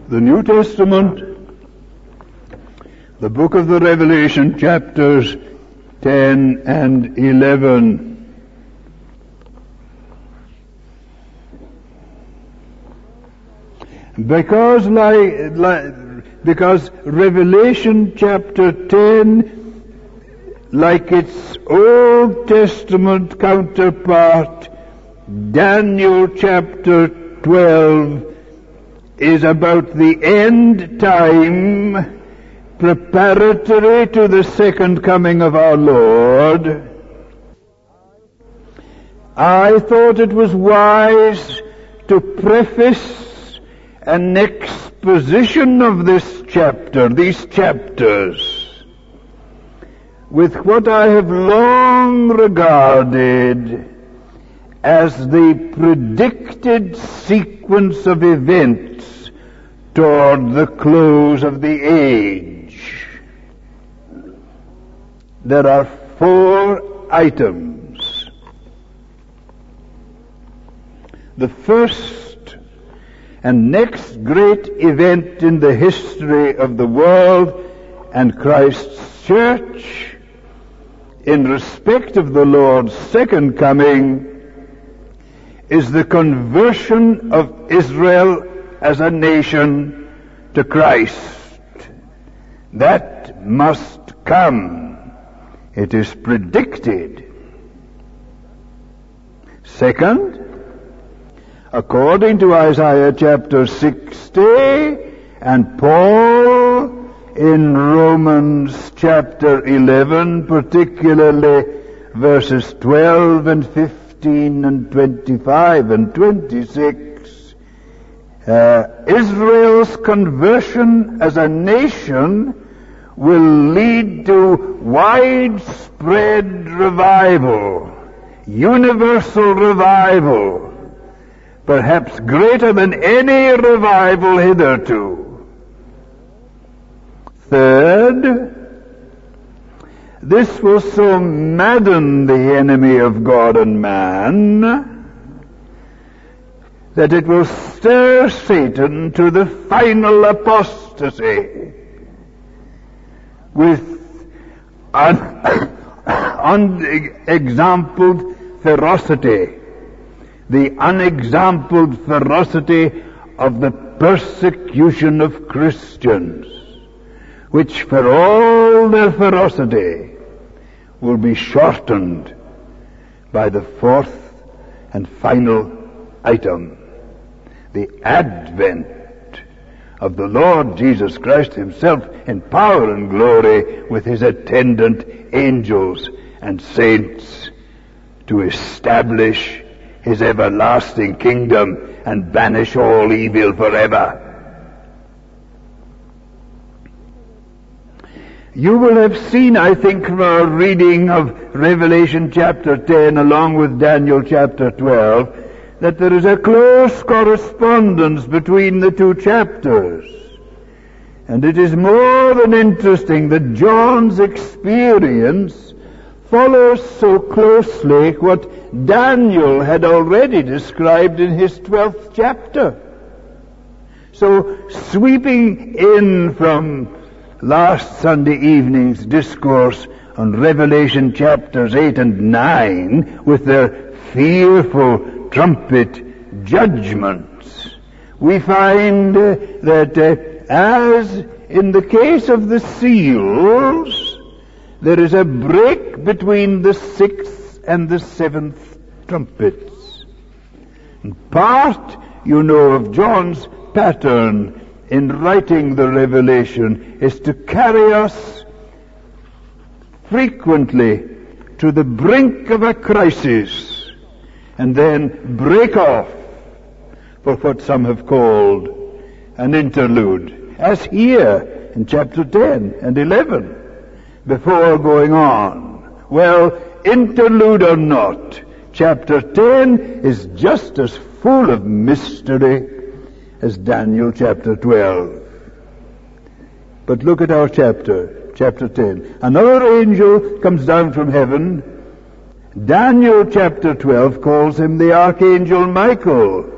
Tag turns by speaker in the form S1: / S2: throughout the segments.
S1: The New Testament, the book of the Revelation, chapters 10 and 11. Because Revelation chapter 10, like its Old Testament counterpart, Daniel chapter 12, is about the end time preparatory to the second coming of our Lord. I thought it was wise to preface an exposition of this chapter, these chapters, with what I have long regarded as the predicted sequence of events toward the close of the age. There are 4 items. The first and next great event in the history of the world and Christ's church, in respect of the Lord's second coming, is the conversion of Israel as a nation to Christ. That must come. It is predicted. Second, according to Isaiah chapter 60 and Paul in Romans chapter 11, particularly verses 12 and 15 and 25 and 26, Israel's conversion as a nation will lead to widespread revival, universal revival, perhaps greater than any revival hitherto. Third, this will so madden the enemy of God and man that it will stir Satan to the final apostasy with unexampled ferocity, the unexampled ferocity of the persecution of Christians, which for all their ferocity will be shortened by the 4th and final item, the advent of the Lord Jesus Christ himself in power and glory with his attendant angels and saints to establish his everlasting kingdom and banish all evil forever. You will have seen, I think, from our reading of Revelation chapter 10 along with Daniel chapter 12, that there is a close correspondence between the 2 chapters. And it is more than interesting that John's experience follows so closely what Daniel had already described in his 12th chapter. So, sweeping in from last Sunday evening's discourse on Revelation chapters 8 and 9 with their fearful trumpet judgments, we find that as in the case of the seals, there is a break between the 6th and the 7th trumpets. And part, you know, of John's pattern in writing the Revelation is to carry us frequently to the brink of a crisis and then break off for what some have called an interlude, as here in chapter 10 and 11, before going on. Well, interlude or not, chapter 10 is just as full of mystery as Daniel chapter 12. But look at our chapter 10. Another angel comes down from heaven. Daniel chapter 12 calls him the Archangel Michael.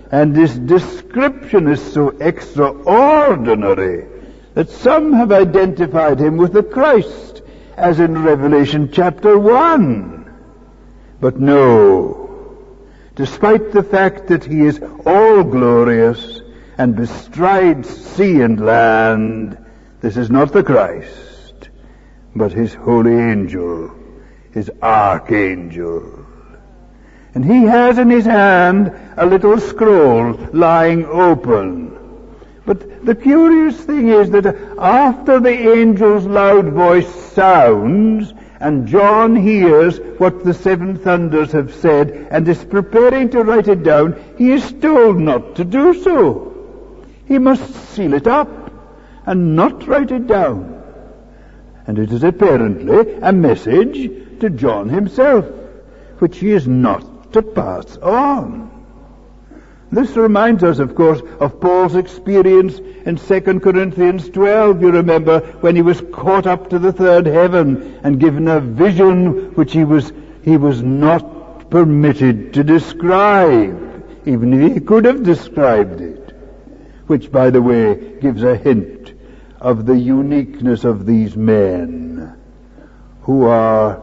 S1: And this description is so extraordinary that some have identified him with the Christ, as in Revelation chapter 1. But no, despite the fact that he is all-glorious and bestrides sea and land, this is not the Christ, but his holy angel, his archangel. And he has in his hand a little scroll lying open. But the curious thing is that after the angel's loud voice sounds, and John hears what the seven thunders have said, and is preparing to write it down, he is told not to do so. He must seal it up and not write it down. And it is apparently a message to John himself, which he is not to pass on. This reminds us, of course, of Paul's experience in 2 Corinthians 12, you remember, when he was caught up to the third heaven and given a vision which he was not permitted to describe, even if he could have described it, which, by the way, gives a hint of the uniqueness of these men who are,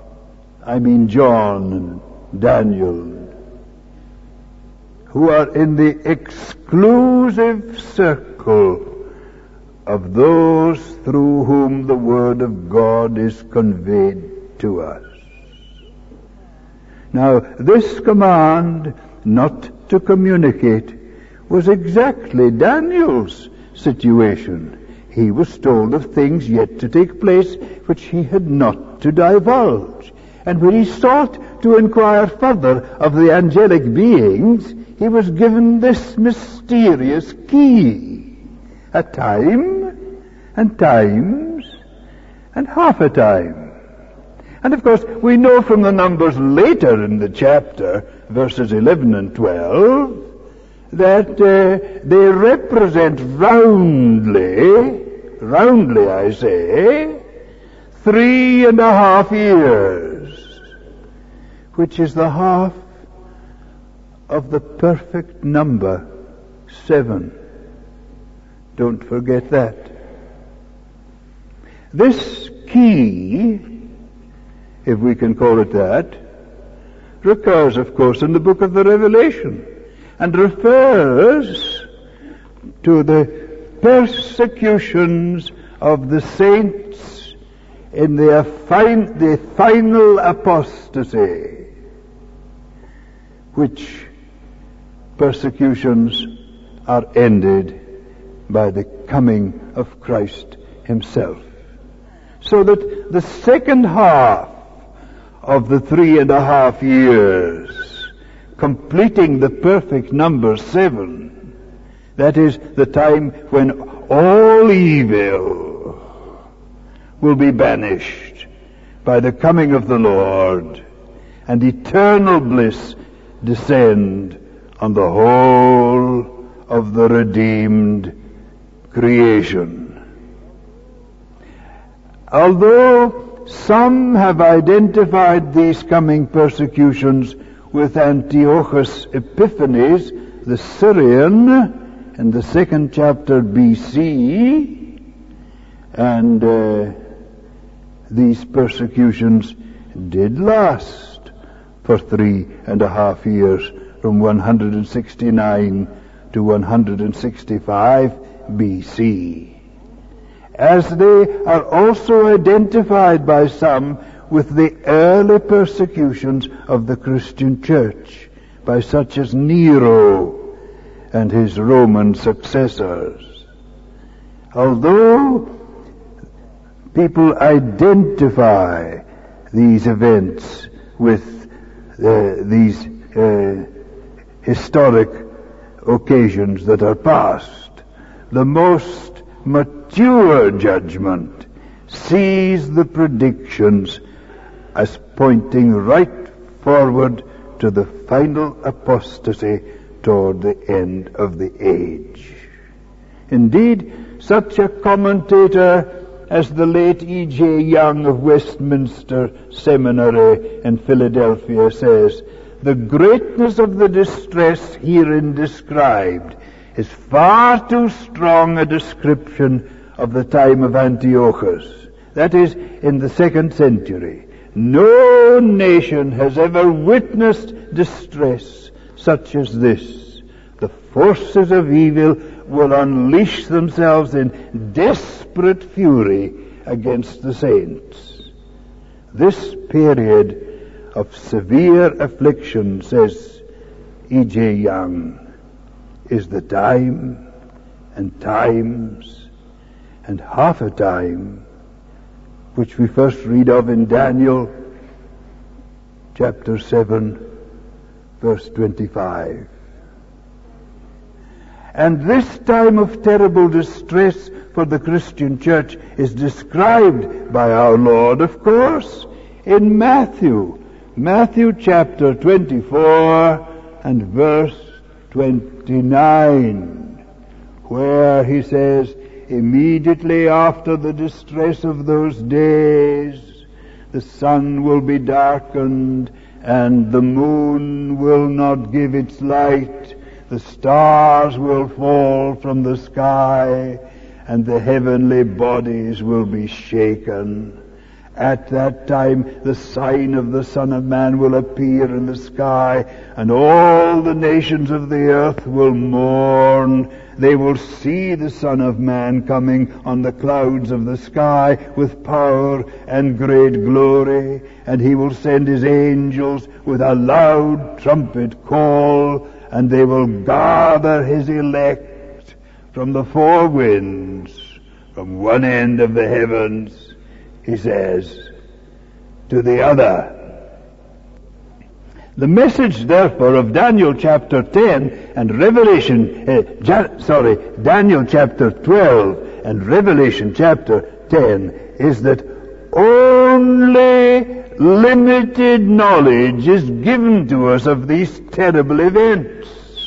S1: John and Daniel, who are in the exclusive circle of those through whom the Word of God is conveyed to us. Now, this command not to communicate was exactly Daniel's situation. He was told of things yet to take place which he had not to divulge. And when he sought to inquire further of the angelic beings, he was given this mysterious key. A time, and times, and half a time. And of course, we know from the numbers later in the chapter, verses 11 and 12, that they represent roundly I say, 3.5 years, which is the half of the perfect number 7. Don't forget that. This key, if we can call it that, recurs, of course, in the book of the Revelation, and refers to the persecutions of the saints in the final apostasy, which persecutions are ended by the coming of Christ himself. So that the second half of the 3.5 years, completing the perfect number 7, that is the time when all evil will be banished by the coming of the Lord, and eternal bliss descend on the whole of the redeemed creation. Although some have identified these coming persecutions with Antiochus Epiphanes, the Syrian, in the 2nd chapter BC, and these persecutions did last for 3.5 years, from 169 to 165 BC. As they are also identified by some with the early persecutions of the Christian church by such as Nero and his Roman successors. Although people identify these events with these historic occasions that are past, the most mature judgment sees the predictions as pointing right forward to the final apostasy toward the end of the age. Indeed, such a commentator as the late E.J. Young of Westminster Seminary in Philadelphia says the greatness of the distress herein described is far too strong a description of the time of Antiochus. That is, in the 2nd century. No nation has ever witnessed distress such as this. The forces of evil will unleash themselves in desperate fury against the saints. This period of severe affliction, says E.J. Young, is the time and times and half a time which we first read of in Daniel chapter 7, verse 25. And this time of terrible distress for the Christian church is described by our Lord, of course, in Matthew chapter 24 and verse 29, where he says, immediately after the distress of those days, the sun will be darkened, and the moon will not give its light, the stars will fall from the sky, and the heavenly bodies will be shaken. At that time the sign of the Son of Man will appear in the sky, and all the nations of the earth will mourn. They will see the Son of Man coming on the clouds of the sky with power and great glory, and he will send his angels with a loud trumpet call, and they will gather his elect from the four winds, from one end of the heavens, he says, to the other. The message, therefore, of Daniel chapter 10 and Daniel chapter 12 and Revelation chapter 10 is that only limited knowledge is given to us of these terrible events.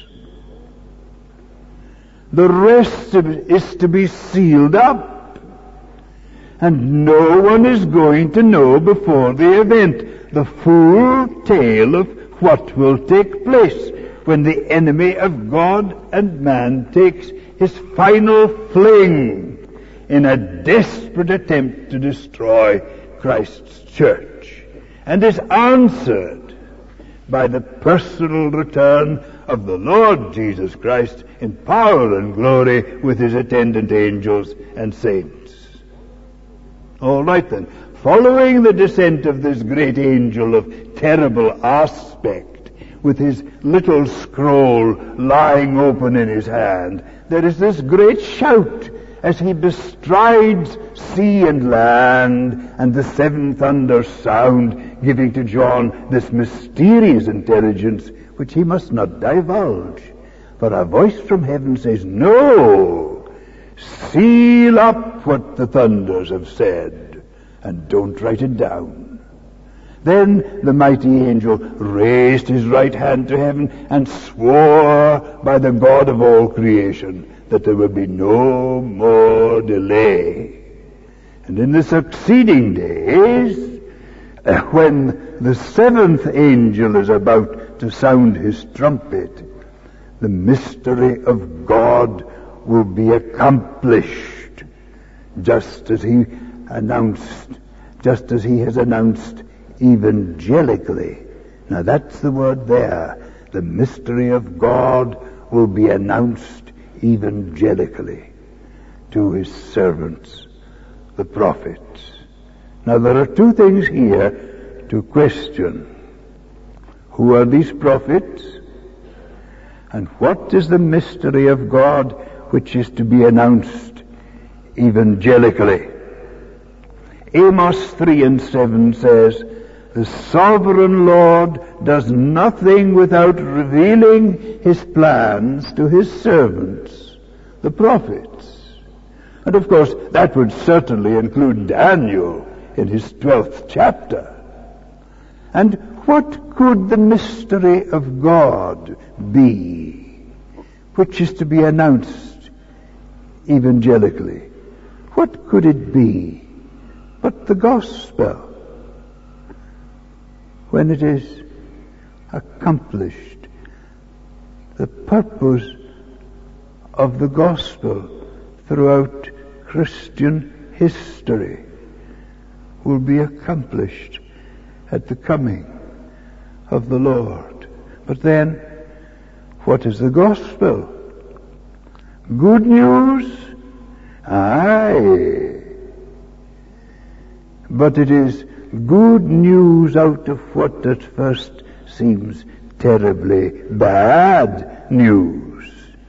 S1: The rest is to be sealed up, and no one is going to know before the event the full tale of what will take place when the enemy of God and man takes his final fling in a desperate attempt to destroy Christ's church, and is answered by the personal return of the Lord Jesus Christ in power and glory with his attendant angels and saints. All right then. Following the descent of this great angel of terrible aspect, with his little scroll lying open in his hand, there is this great shout as he bestrides sea and land, and the seven thunders sound, giving to John this mysterious intelligence which he must not divulge. For a voice from heaven says, "No, seal up what the thunders have said, and don't write it down." Then the mighty angel raised his right hand to heaven and swore by the God of all creation that there would be no more delay. And in the succeeding days, when the seventh angel is about to sound his trumpet, the mystery of God will be accomplished, just as he has announced evangelically. Now that's the word there. The mystery of God will be announced evangelically to his servants, the prophets. Now there are two things here to question. Who are these prophets? And what is the mystery of God which is to be announced evangelically? Amos 3:7 says, "The sovereign Lord does nothing without revealing his plans to his servants, the prophets." And of course, that would certainly include Daniel in his 12th chapter. And what could the mystery of God be, which is to be announced evangelically? What could it be but the gospel? When it is accomplished. The purpose of the gospel throughout Christian history will be accomplished at the coming of the Lord. But then, what is the gospel? Good news? Aye. But it is good news out of what at first seems terribly bad news.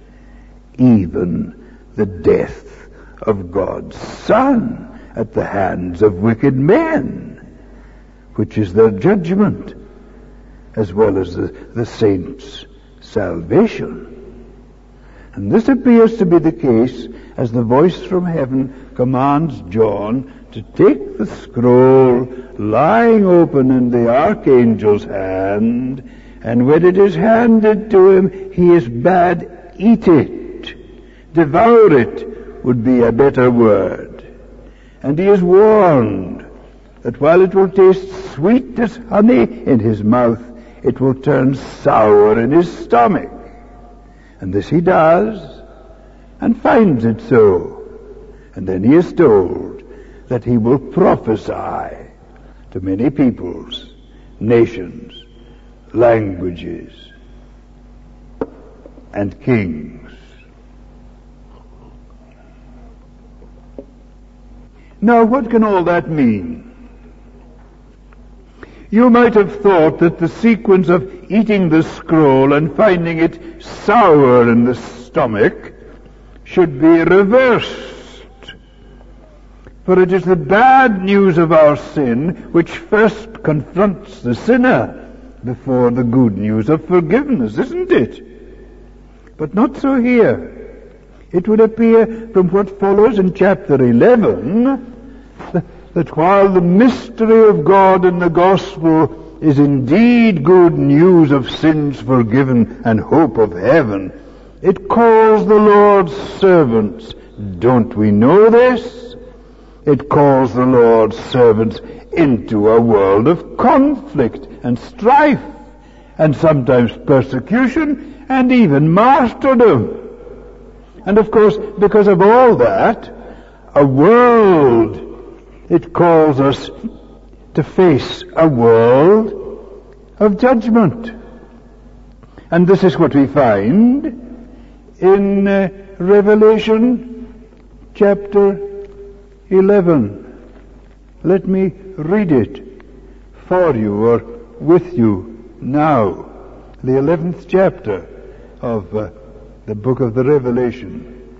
S1: Even the death of God's Son at the hands of wicked men, which is their judgment, as well as the saints' salvation. And this appears to be the case as the voice from heaven commands John to take the scroll lying open in the archangel's hand, and when it is handed to him, he is bade eat it. Devour it would be a better word. And he is warned that while it will taste sweet as honey in his mouth, it will turn sour in his stomach. And this he does, and finds it so. And then he is told that he will prophesy to many peoples, nations, languages, and kings. Now, what can all that mean? You might have thought that the sequence of eating the scroll and finding it sour in the stomach should be reversed. For it is the bad news of our sin which first confronts the sinner before the good news of forgiveness, isn't it? But not so here. It would appear from what follows in chapter 11 that while the mystery of God in the gospel is indeed good news of sins forgiven and hope of heaven, it calls the Lord's servants. Don't we know this? It calls the Lord's servants into a world of conflict and strife, and sometimes persecution, and even martyrdom. And of course, because of all that, it calls us to face a world of judgment. And this is what we find in Revelation chapter 11. Let me read it for you or with you now. The 11th chapter of the book of the Revelation.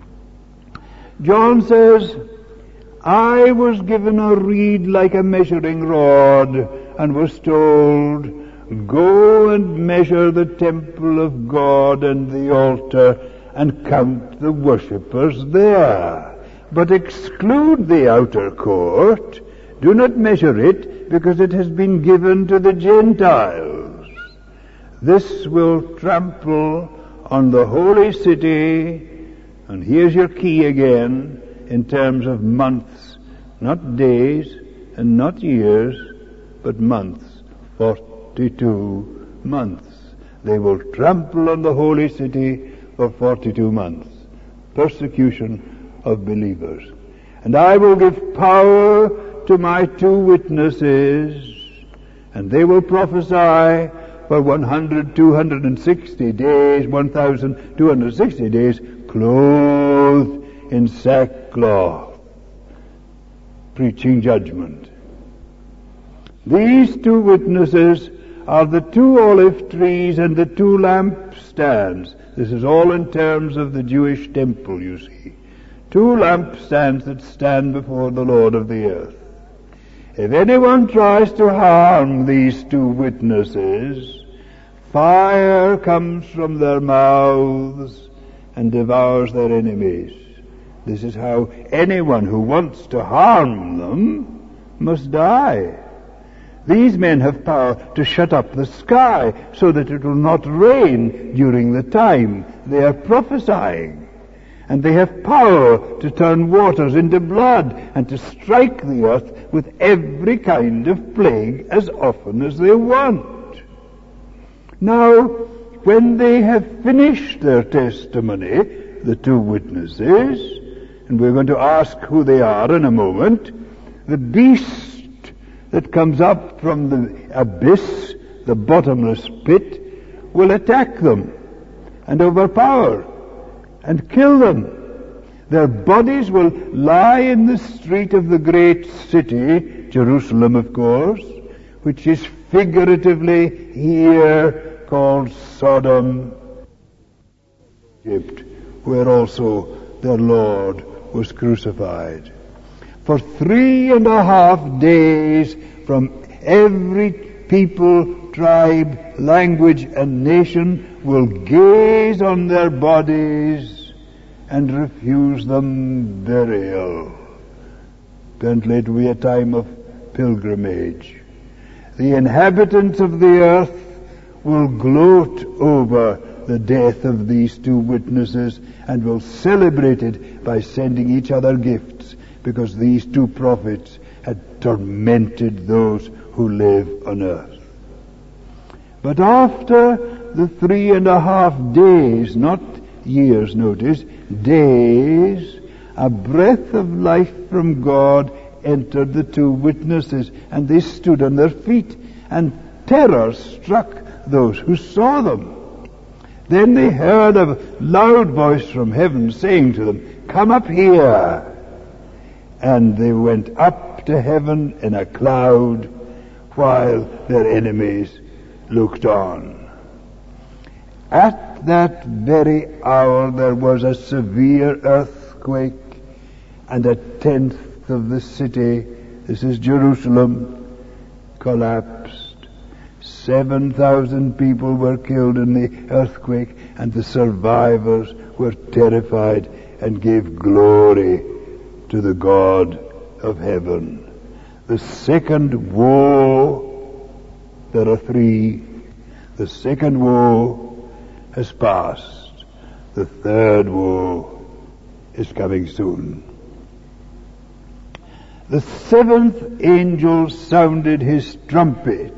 S1: John says, I was given a reed like a measuring rod, and was told, go and measure the temple of God and the altar, and count the worshippers there. But exclude the outer court. Do not measure it, because it has been given to the Gentiles. This will trample on the holy city, and here's your key again, in terms of months, not days and not years, but months, 42 months. They will trample on the holy city for 42 months. Persecution of believers. And I will give power to my 2 witnesses, and they will prophesy for 1,260 days, 1,260 days, clothed in sackcloth, preaching judgment. These 2 witnesses are the 2 olive trees and the 2 lampstands. This is all in terms of the Jewish temple, you see. 2 lampstands that stand before the Lord of the earth. If anyone tries to harm these 2 witnesses, fire comes from their mouths and devours their enemies. This is how anyone who wants to harm them must die. These men have power to shut up the sky so that it will not rain during the time they are prophesying. And they have power to turn waters into blood and to strike the earth with every kind of plague as often as they want. Now, when they have finished their testimony, the two witnesses, and we're going to ask who they are in a moment, the beast that comes up from the abyss, the bottomless pit, will attack them and overpower and kill them. Their bodies will lie in the street of the great city, Jerusalem, of course, which is figuratively here called Sodom, Egypt, where also their Lord was crucified. For 3.5 days, from every people, tribe, language, and nation will gaze on their bodies and refuse them burial. Apparently it will be a time of pilgrimage. The inhabitants of the earth will gloat over the death of these two witnesses and will celebrate it by sending each other gifts, because these two prophets had tormented those who live on earth. But after the 3.5 days, not years, notice, days, a breath of life from God entered the two witnesses, and they stood on their feet, and terror struck those who saw them. Then they heard a loud voice from heaven saying to them, "Come up here." And they went up to heaven in a cloud, while their enemies looked on. At that very hour there was a severe earthquake, and 1/10 of the city, this is Jerusalem, collapsed. 7,000 people were killed in the earthquake, and the survivors were terrified and gave glory to the God of heaven. The second woe, there are 3. The second woe has passed. The third woe is coming soon. The 7th angel sounded his trumpet,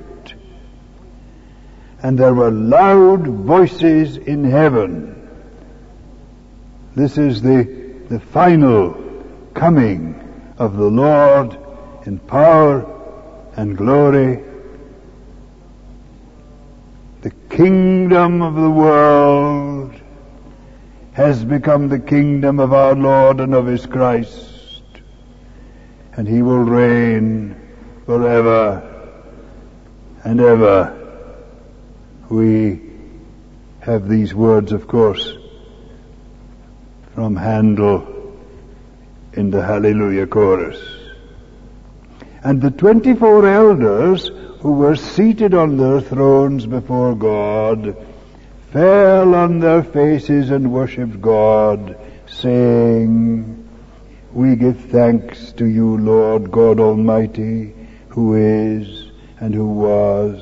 S1: and there were loud voices in heaven. This is the final coming of the Lord in power and glory. The kingdom of the world has become the kingdom of our Lord and of His Christ, and He will reign forever and ever. We have these words, of course, from Handel in the Hallelujah chorus. And the 24 elders who were seated on their thrones before God fell on their faces and worshipped God, saying, "We give thanks to you, Lord God Almighty, who is and who was."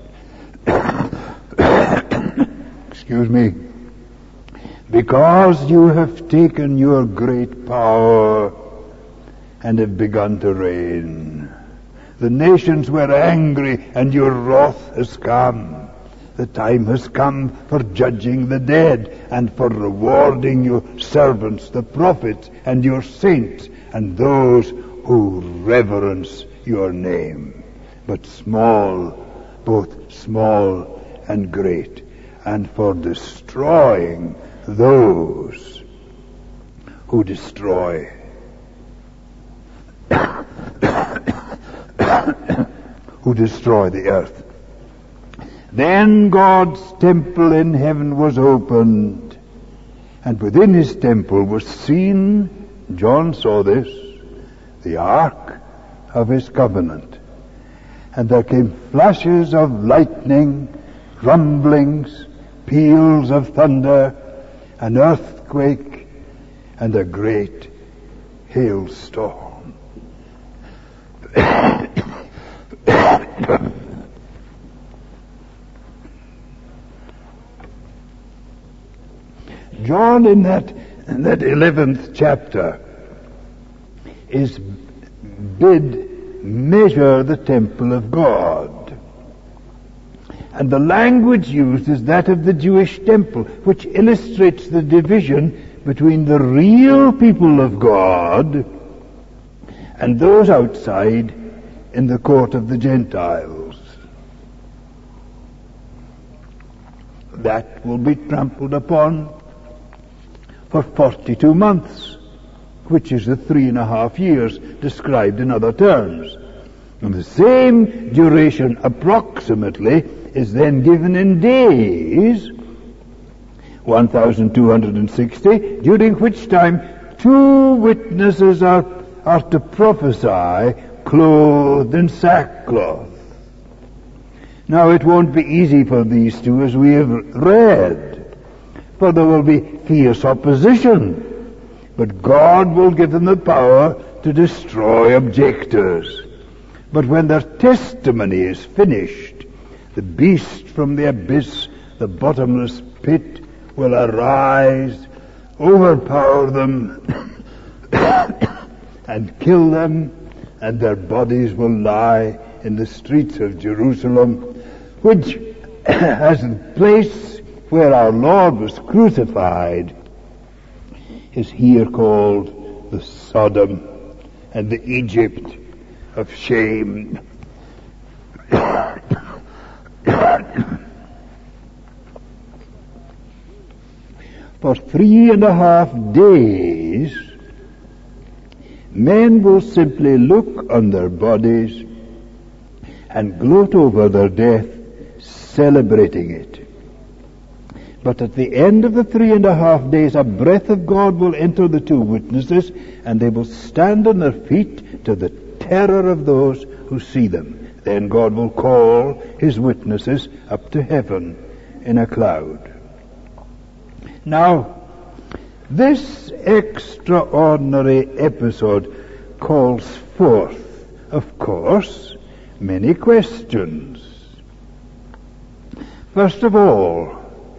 S1: Excuse me. Because you have taken your great power and have begun to reign. The nations were angry, and your wrath has come. The time has come for judging the dead and for rewarding your servants, the prophets, and your saints, and those who reverence your name. But small, both small and great, and for destroying those who destroy. Who destroy the earth. Then God's temple in heaven was opened, and within His temple was seen, John saw this, the ark of His covenant. And there came flashes of lightning, rumblings, peals of thunder, an earthquake, and a great hailstorm. John in that 11th chapter is bid measure the temple of God. And the language used is that of the Jewish temple, which illustrates the division between the real people of God and those outside in the court of the Gentiles. That will be trampled upon for 42 months, which is the 3.5 years described in other terms. And the same duration approximately is then given in days, 1,260, during which time 2 witnesses are to prophesy clothed in sackcloth. Now it won't be easy for these 2, as we have read, for there will be fierce opposition, but God will give them the power to destroy objectors. But when their testimony is finished, the beast from the abyss, the bottomless pit, will arise, overpower them, and kill them, and their bodies will lie in the streets of Jerusalem, which, as the place where our Lord was crucified, is here called the Sodom and the Egypt of shame. For 3.5 days, men will simply look on their bodies and gloat over their death, celebrating it. But at the end of the 3.5 days, a breath of God will enter the 2 witnesses, and they will stand on their feet to the terror of those who see them. Then God will call his witnesses up to heaven in a cloud. Now, this extraordinary episode calls forth, of course, many questions. First of all,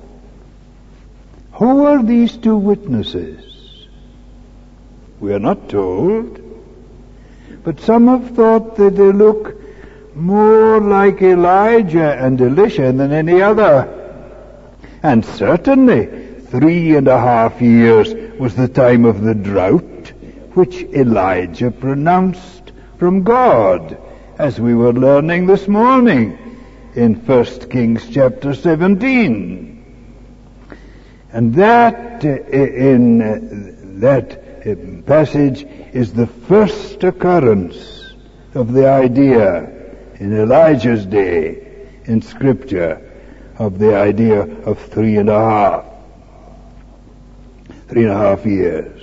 S1: who are these 2 witnesses? We are not told, but some have thought that they look more like Elijah and Elisha than any other. And certainly 3.5 years was the time of the drought which Elijah pronounced from God, as we were learning this morning in 1 Kings chapter 17. And that in that passage is the first occurrence of the idea in Elijah's day in Scripture of the idea of 3.5 years.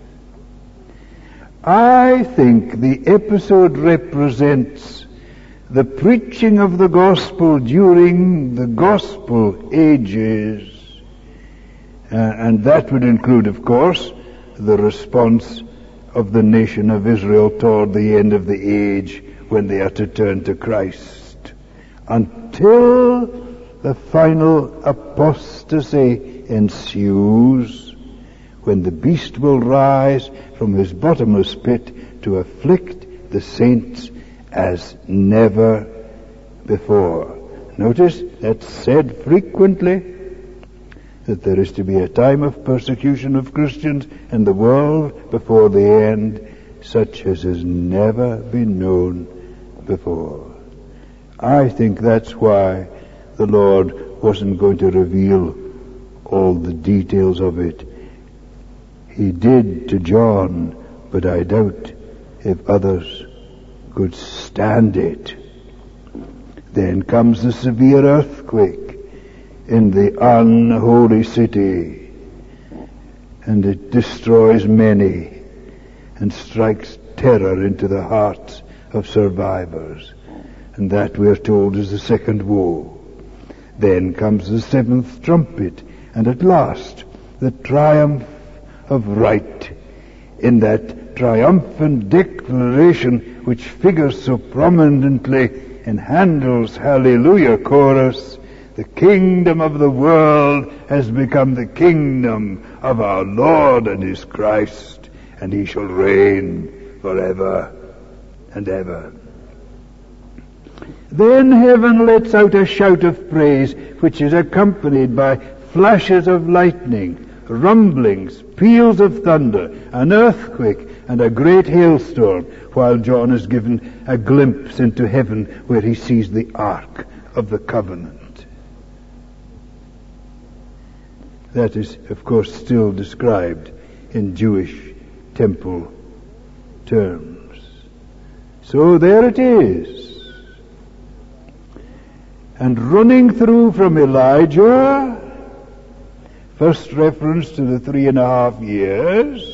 S1: I think the episode represents the preaching of the gospel during the gospel ages, and that would include, of course, the response of the nation of Israel toward the end of the age when they are to turn to Christ, until the final apostasy ensues, when the beast will rise from his bottomless pit to afflict the saints as never before. Notice that's said frequently, that there is to be a time of persecution of Christians in the world before the end, such as has never been known before. I think that's why the Lord wasn't going to reveal all the details of it. He did to John, but I doubt if others could stand it. Then comes the severe earthquake in the unholy city, and it destroys many and strikes terror into the hearts of survivors. And that, we are told, is the second woe. Then comes the 7th trumpet, and at last the triumph of right, in that triumphant declaration which figures so prominently in Handel's Hallelujah chorus: the kingdom of the world has become the kingdom of our Lord and his Christ, and he shall reign forever and ever. Then heaven lets out a shout of praise, which is accompanied by flashes of lightning, rumblings, peals of thunder, an earthquake, and a great hailstorm, while John is given a glimpse into heaven where he sees the Ark of the Covenant. That is, of course, still described in Jewish temple terms. So there it is. And running through from Elijah, first reference to the 3.5 years,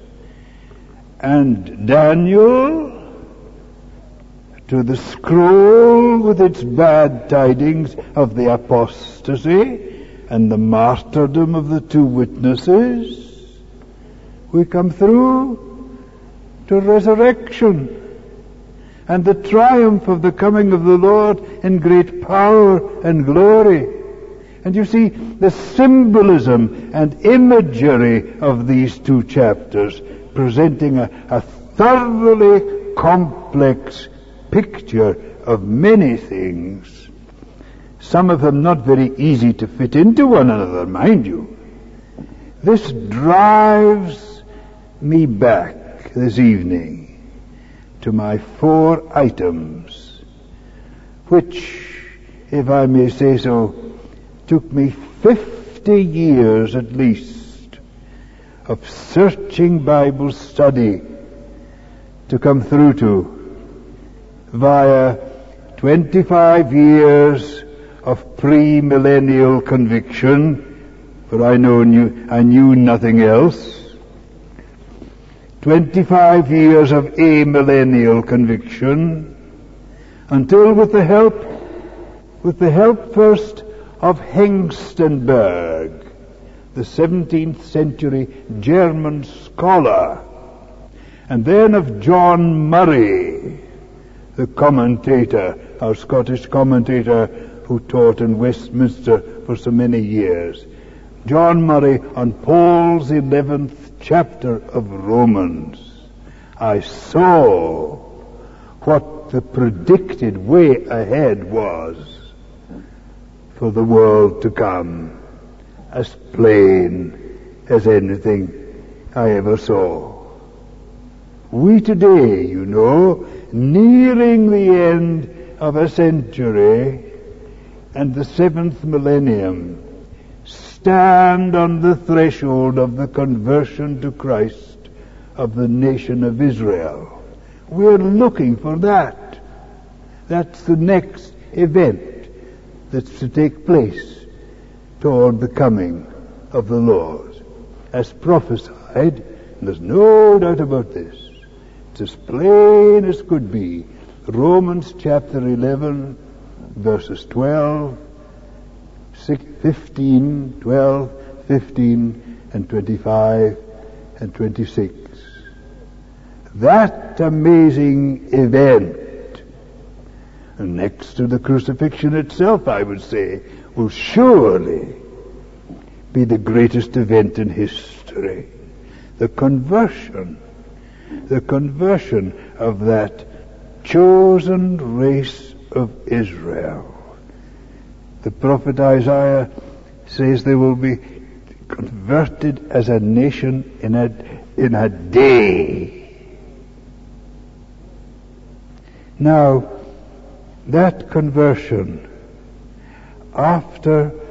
S1: and Daniel to the scroll with its bad tidings of the apostasy and the martyrdom of the 2 witnesses, we come through to resurrection and the triumph of the coming of the Lord in great power and glory. And you see the symbolism and imagery of these 2 chapters presenting a thoroughly complex picture of many things, some of them not very easy to fit into one another, mind you. This drives me back this evening to my 4 items, which, if I may say so, took me 50 years at least of searching Bible study to come through to, via 25 years of pre-millennial conviction, for I knew nothing else, 25 years of amillennial conviction, until with the help first of Hengstenberg, the 17th century German scholar, and then of John Murray, the commentator, our Scottish commentator who taught in Westminster for so many years. John Murray on Paul's 11th chapter of Romans. I saw what the predicted way ahead was for the world to come, as plain as anything I ever saw. We today, nearing the end of a century and the 7th millennium, stand on the threshold of the conversion to Christ of the nation of Israel. We're looking for that. That's the next event that's to take place toward the coming of the Lord, as prophesied, and there's no doubt about this. It's as plain as could be. Romans chapter 11, verses 12, 15, 12, 15, and 25, and 26. That amazing event, next to the crucifixion itself, I would say, will surely be the greatest event in history. The conversion of that chosen race of Israel. The prophet Isaiah says they will be converted as a nation in a day. Now, that conversion, after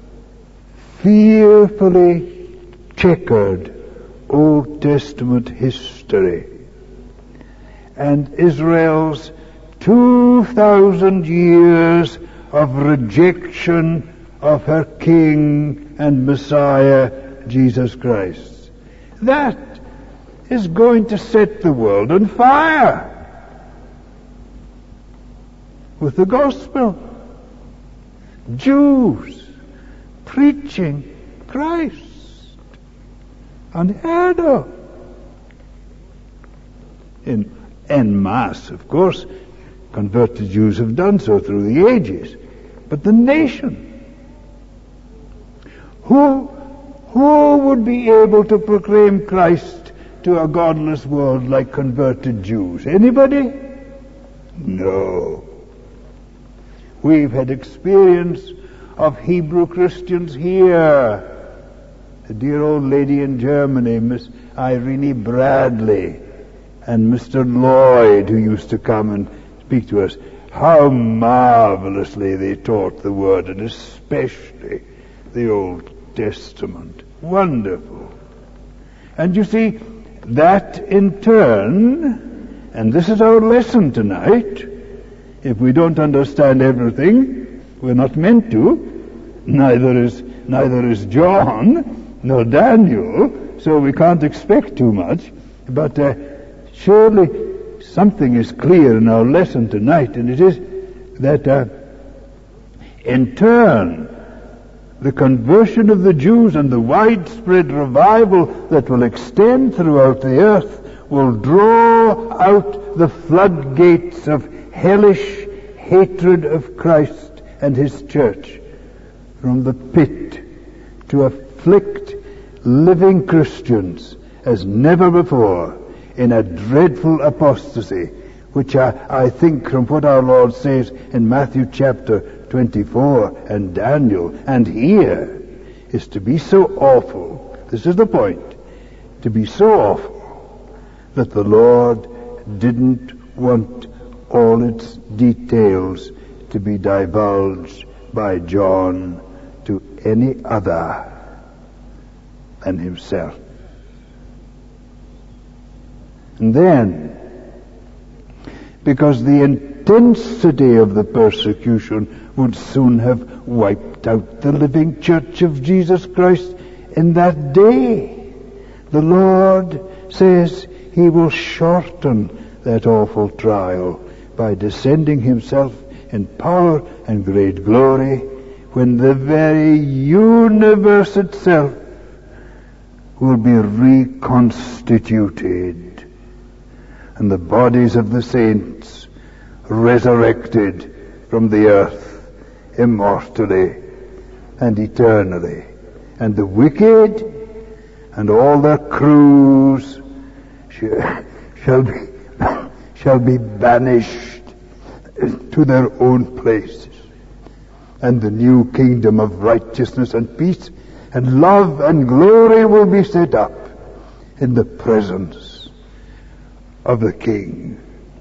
S1: fearfully checkered Old Testament history and Israel's 2,000 years of rejection of her King and Messiah, Jesus Christ. That is going to set the world on fire with the gospel. Jews preaching Christ. Unheard of. En masse, of course, converted Jews have done so through the ages. But the nation, who would be able to proclaim Christ to a godless world like converted Jews? Anybody? No. We've had experience of Hebrew Christians here. The dear old lady in Germany, Miss Irene Bradley, and Mr. Lloyd, who used to come and speak to us. How marvelously they taught the Word, and especially the Old Testament. Wonderful. And you see, that in turn, and this is our lesson tonight, if we don't understand everything, we're not meant to, neither is John, nor Daniel, so we can't expect too much, but surely something is clear in our lesson tonight, and it is that in turn, the conversion of the Jews and the widespread revival that will extend throughout the earth will draw out the floodgates of hellish hatred of Christ and His church from the pit to afflict living Christians as never before in a dreadful apostasy, which I think from what our Lord says in Matthew chapter 24 and Daniel and here is to be so awful. This is the point. To be so awful that the Lord didn't want all its details to be divulged by John to any other than himself. And then, because the intensity of the persecution would soon have wiped out the living church of Jesus Christ in that day, the Lord says He will shorten that awful trial by descending Himself in power and great glory when the very universe itself will be reconstituted and the bodies of the saints resurrected from the earth immortally and eternally, and the wicked and all their crews shall be banished to their own places, and the new kingdom of righteousness and peace and love and glory will be set up in the presence of the King.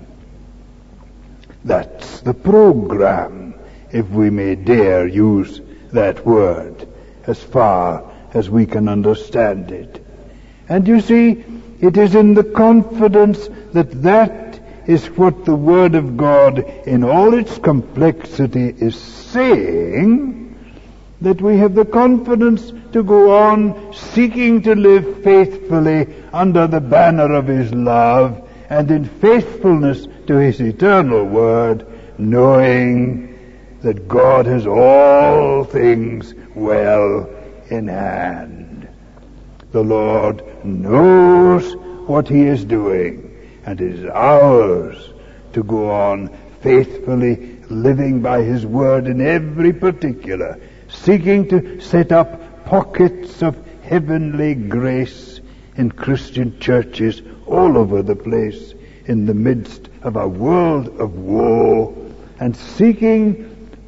S1: That's the program, if we may dare use that word, as far as we can understand it. And you see, it is in the confidence that that is what the Word of God in all its complexity is saying, that we have the confidence to go on seeking to live faithfully under the banner of His love and in faithfulness to His eternal Word, knowing that God has all things well in hand. The Lord knows what He is doing, and it is ours to go on faithfully living by His Word in every particular, seeking to set up pockets of heavenly grace in Christian churches all over the place in the midst of a world of woe, and seeing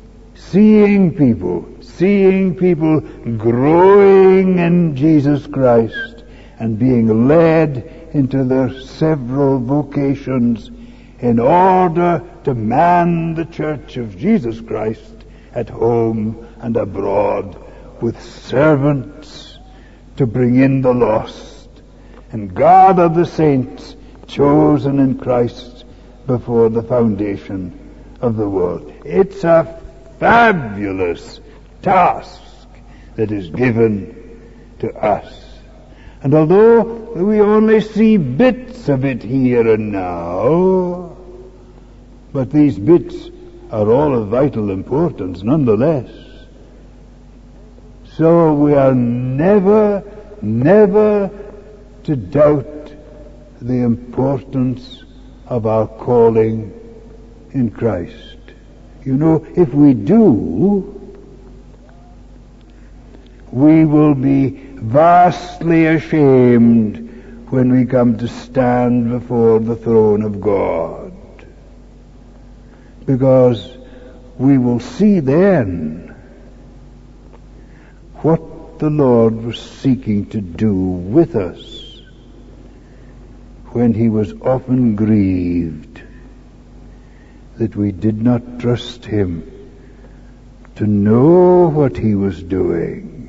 S1: people growing in Jesus Christ and being led into their several vocations in order to man the church of Jesus Christ at home and abroad with servants to bring in the lost and gather the saints chosen in Christ before the foundation of the world. It's a fabulous task that is given to us. And although we only see bits of it here and now, but these bits are all of vital importance nonetheless. So we are never to doubt the importance of our calling in Christ. You know, if we do, we will be vastly ashamed when we come to stand before the throne of God. Because we will see then what the Lord was seeking to do with us when he was often grieved that we did not trust him to know what he was doing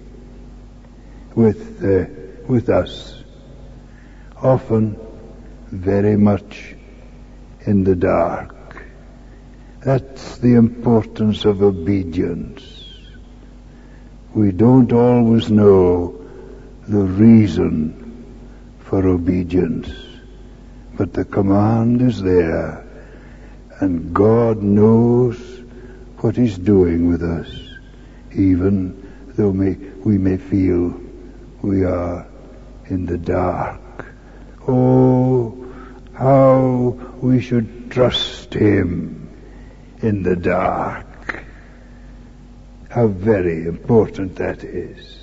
S1: with us, often very much in the dark. That's the importance of obedience. We don't always know the reason for obedience, but the command is there, and God knows what he's doing with us, even though we may feel we are in the dark. Oh, how we should trust him in the dark. How very important that is.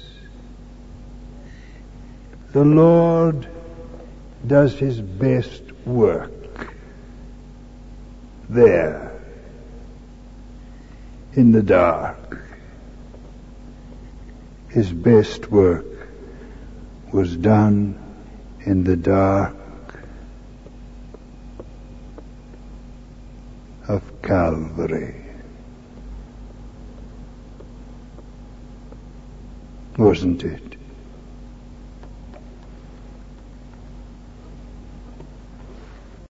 S1: The Lord does his best work there in the dark. His best work was done in the dark of Calvary. Wasn't it?